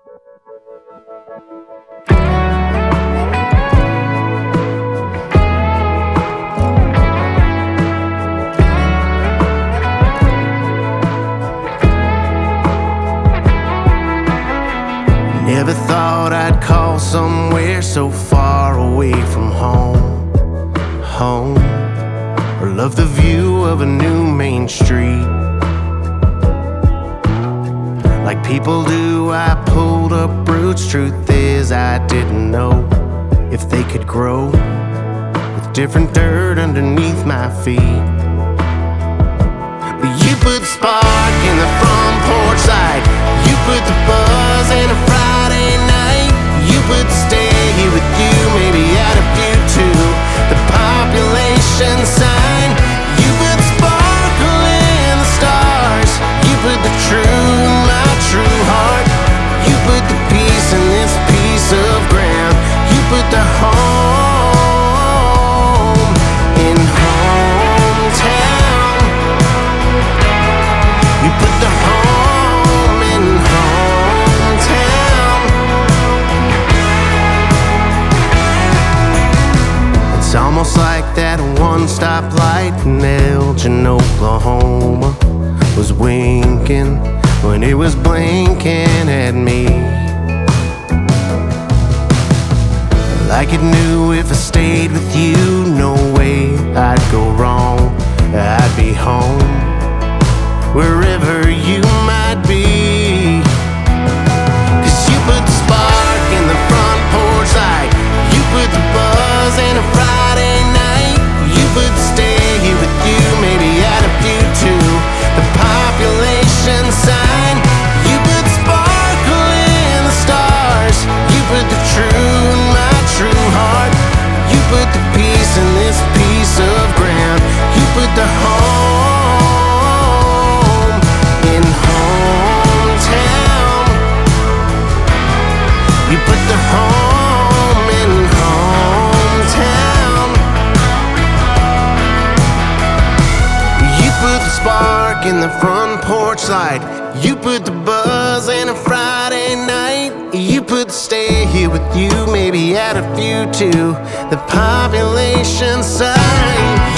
Never thought I'd call somewhere so far away from home, or love the view of a new main street. Like people do, I pulled up roots. Truth is, I didn't know if they could grow with different dirt underneath my feet. But you put the spark in the front porch light. You put the buzz in a Friday night. You put the stay here with you, maybe add a few too. The population sign. You put the sparkle in the stars. You put the true in my true heart. You put the peace in this piece of ground. You put the home in hometown. You put the home in hometown. It's almost like that one-stop light in Elgin, Oklahoma was winking when it was blinking at me. Like it knew if I stayed with you, no way I'd go wrong. I'd be home, wherever you might be. 'Cause you put the spark in the front porch light. You put the buzz in a Friday night. You put the stay here with you, maybe add a few too. The population sign. You put sparkle in the stars. You put the true in my true heart. You put the peace in this piece of ground. You put the home in hometown. You put the home in hometown. You put the spark in the front porch light. You put the buzz in a Friday night. You put the stay here with you, maybe add a few too. The population sign.